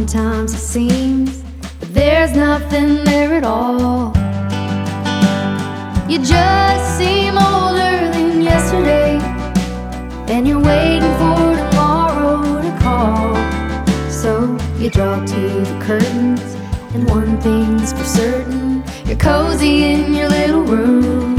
Sometimes it seems that there's nothing there at all. You just seem older than yesterday, and you're waiting for tomorrow to call. So you draw to the curtains, and one thing's for certain, you're cozy in your little room.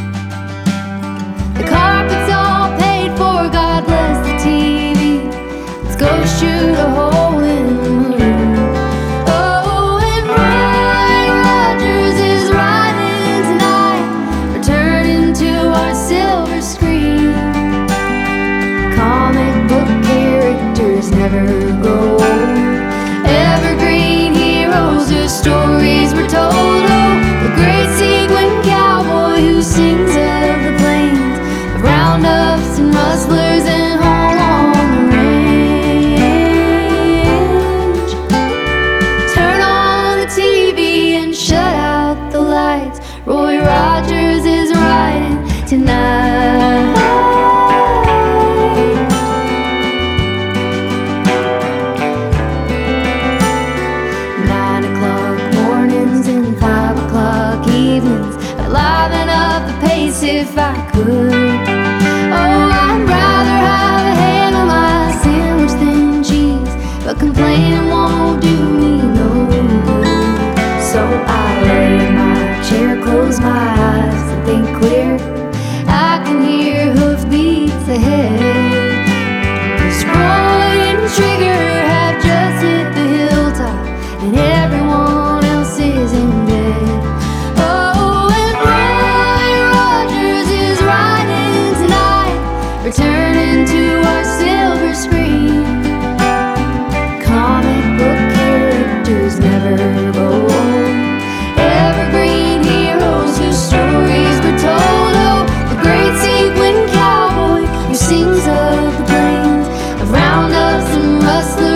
The carpet's all paid for, God bless the TV. Let's go shoot a hole in the moon. Oh, and Roy Rogers is riding tonight, returning to our silver screen. Comic book characters never grow old, evergreen heroes whose stories were told. Oh, the great sequin cowboy who sings of the plains, of roundups and rustlers and home on the range. Turn on the TV and shut out the lights, Roy Rogers is riding tonight. 9 o'clock mornings and 5 o'clock evenings, I'd liven up the pace if I could. Oh, I'd rather have a ham on my sandwich than cheese, but complaining won't do me no good. So I lay in my chair, close my eyes and think clear. I can hear hoofbeats ahead. Roy and Trigger have just hit the hilltop, and everyone else is in bed. Oh, and Roy Rogers is riding tonight, returning to our silver screen. Comic book characters never grow old, evergreen heroes whose stories were told. Oh, the great sequin cowboy who sings of the plains, of roundups and rustlers